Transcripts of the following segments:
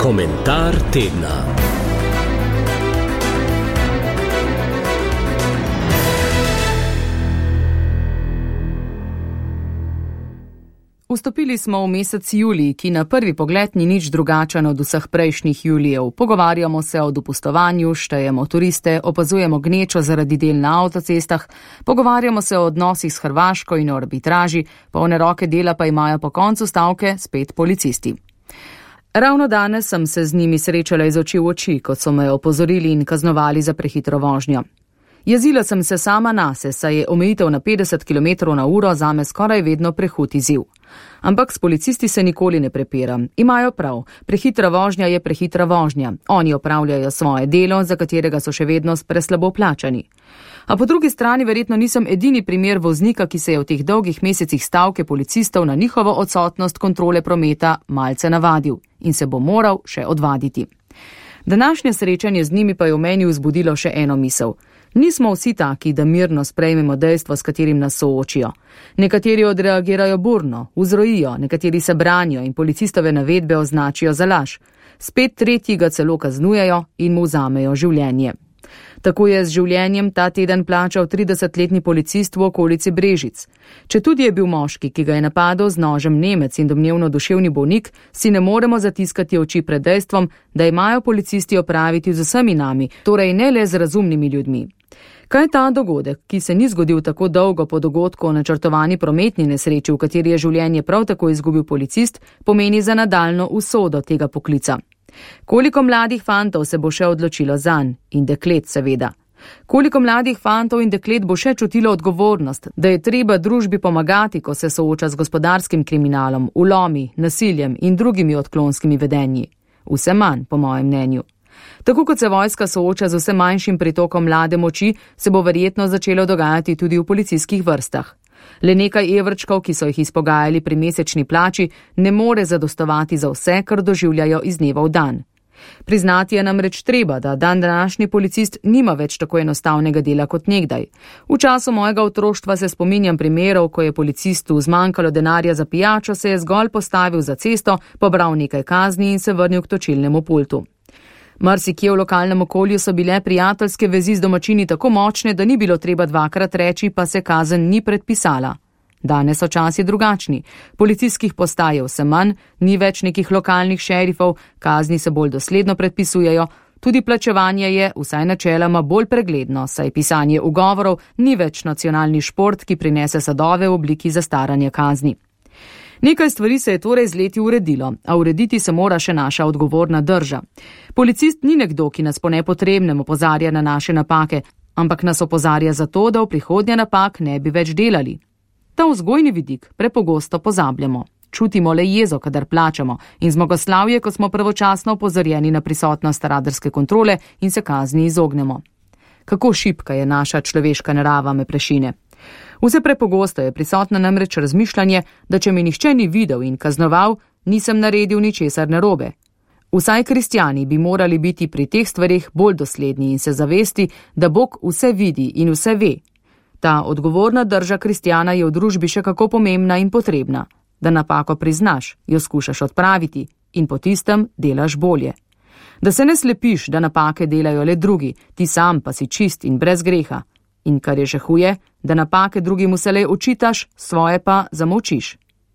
Komentar tedna. Vstopili smo v mesec julij, ki na prvi pogled ni nič drugačen od vseh prejšnjih julijev. Pogovarjamo se o dopustovanju, štejemo turiste, opazujemo gnečo zaradi del na avtocestah, pogovarjamo se o odnosih s Hrvaško in o arbitraži, polne roke dela pa imajo po koncu stavke spet policisti. Ravno danes sem se z njimi srečala iz oči v oči, kot so me opozorili in kaznovali za prehitro vožnjo. Jezila sem se sama nase, saj je omejitev na 50 km/h zame skoraj vedno prehud izziv. Ampak s policisti se nikoli ne prepiram. Imajo prav, prehitra vožnja je prehitra vožnja. Oni opravljajo svoje delo, za katerega so še vedno preslabo plačani. A po drugi strani verjetno nisem edini primer voznika, ki se je v teh dolgih mesecih stavke policistov na njihovo odsotnost kontrole prometa malce navadil in se bo moral še odvaditi. Današnje srečanje z njimi pa je v meni vzbudilo še eno misel. Nismo vsi taki, da mirno sprejmemo dejstvo, s katerim nas soočijo. Nekateri odreagirajo burno, vzrojijo, nekateri se branijo in policistove navedbe označijo za laž. Spet tretji ga celo kaznujejo in mu vzamejo življenje. Tako je z življenjem ta teden plačal 30-letni policist v okolici Brežic. Četudi je bil moški, ki ga je napadel z nožem Nemec in domnevno duševni bolnik, si ne moremo zatiskati oči pred dejstvom, da imajo policisti opraviti z vsemi nami, torej ne le z razumnimi ljudmi. Kaj ta dogodek, ki se ni zgodil tako dolgo po dogodku o načrtovani prometni nesreči, v kateri je življenje prav tako izgubil policist, pomeni za nadaljnjo usodo tega poklica? Koliko mladih fantov se bo še odločilo zanj in deklet seveda? Koliko mladih fantov in deklet bo še čutilo odgovornost, da je treba družbi pomagati, ko se sooča z gospodarskim kriminalom, vlomi, nasiljem in drugimi odklonskimi vedenji? Vse manj, po mojem mnenju. Tako kot se vojska sooča z vse manjšim pritokom mlade moči, se bo verjetno začelo dogajati tudi v policijskih vrstah. Le nekaj evrčkov, ki so jih izpogajali pri mesečni plači, ne more zadostovati za vse, kar doživljajo iz dneva v dan. Priznati je namreč treba, da današnji policist nima več tako enostavnega dela kot nekdaj. V času mojega otroštva se spominjam primerov, ko je policistu zmanjkalo denarja za pijačo, se je zgolj postavil za cesto, pobral nekaj kazni in se vrnil k točilnemu pultu. Marsikje v lokalnem okolju so bile prijateljske vezi z domačini tako močne, da ni bilo treba dvakrat reči, pa se kazen ni predpisala. Danes so časi drugačni. Policijskih postaj je vse manj, ni več nekih lokalnih šerifov, kazni se bolj dosledno predpisujejo, tudi plačevanje je, vsaj načeloma, bolj pregledno, saj pisanje ugovorov ni več nacionalni šport, ki prinese sadove v obliki zastaranja kazni. Nekaj stvari se je torej z leti uredilo, a urediti se mora še naša odgovorna drža. Policist ni nekdo, ki nas po nepotrebnem opozarja na naše napake, ampak nas opozarja zato, da v prihodnje napak ne bi več delali. Ta vzgojni vidik prepogosto pozabljamo. Čutimo le jezo, kadar plačamo, in zmagoslavje, ko smo pravočasno opozorjeni na prisotnost radarske kontrole in se kazni izognemo. Kako šibka je naša človeška narava, me prešine. Vse prepogosto je prisotno namreč razmišljanje, da če me nihče ni videl in kaznoval, nisem naredil ničesar narobe. Vsaj kristjani bi morali biti pri teh stvarih bolj dosledni in se zavesti, da Bog vse vidi in vse ve. Ta odgovorna drža kristjana je v družbi še kako pomembna in potrebna, da napako priznaš, jo skušaš odpraviti in po tistem delaš bolje. Da se ne slepiš, da napake delajo le drugi, ti sam pa si čist in brez greha. In kar je še huje, da napake drugim vselej očitaš, svoje pa zamolčiš.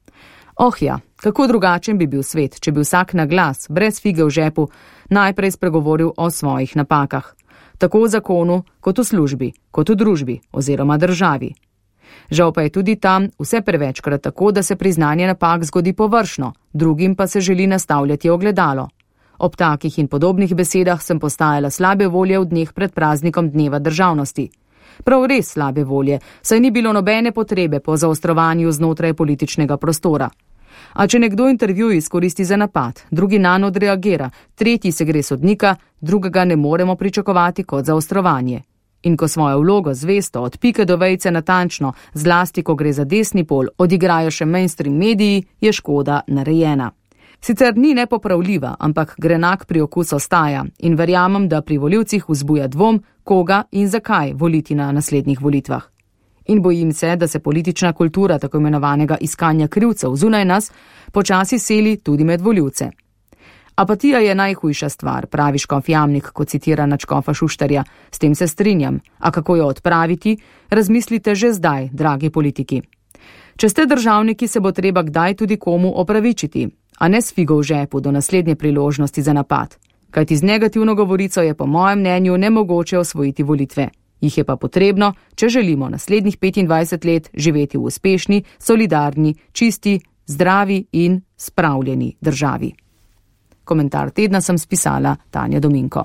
Oh ja, kako drugačen bi bil svet, če bi vsak na glas, brez fige v žepu, najprej spregovoril o svojih napakah. Tako v zakonu, kot v službi, kot v družbi oziroma državi. Žal pa je tudi tam vse prevečkrat tako, da se priznanje napak zgodi površno, drugim pa se želi nastavljati ogledalo. Ob takih in podobnih besedah sem postajala slabe volje v dneh pred praznikom Dneva državnosti. Prav res slabe volje, saj ni bilo nobene potrebe po zaostrovanju znotraj političnega prostora. A če nekdo intervjuj izkoristi za napad, drugi nanj odreagira, tretji se gre sodnika, drugega ne moremo pričakovati kot zaostrovanje. In ko svojo vlogo zvesto od pike do vejice natančno, zlasti ko gre za desni pol, odigrajo še mainstream mediji, je škoda narejena. Sicer ni nepopravljiva, ampak grenak priokus ostaja in verjamem, da pri volivcih vzbuja dvom, koga in zakaj voliti na naslednjih volitvah. In bojim se, da se politična kultura tako imenovanega iskanja krivcev zunaj nas počasi seli tudi med volivce. Apatija je najhujša stvar, pravi škof Jamnik, ko citira nadškofa Šuštarja. S tem se strinjam. A kako jo odpraviti? Razmislite že zdaj, dragi politiki. Če ste državniki, se bo treba kdaj tudi komu opravičiti, a ne s figo v žepu do naslednje priložnosti za napad. Kajti z negativno govorico je po mojem mnenju nemogoče osvojiti volitve. Jih je pa potrebno, če želimo naslednjih 25 let živeti v uspešni, solidarni, čisti, zdravi in spravljeni državi. Komentar tedna sem spisala Tanja Dominko.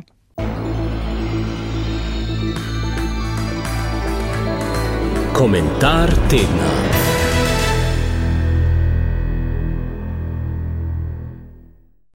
Komentar tedna.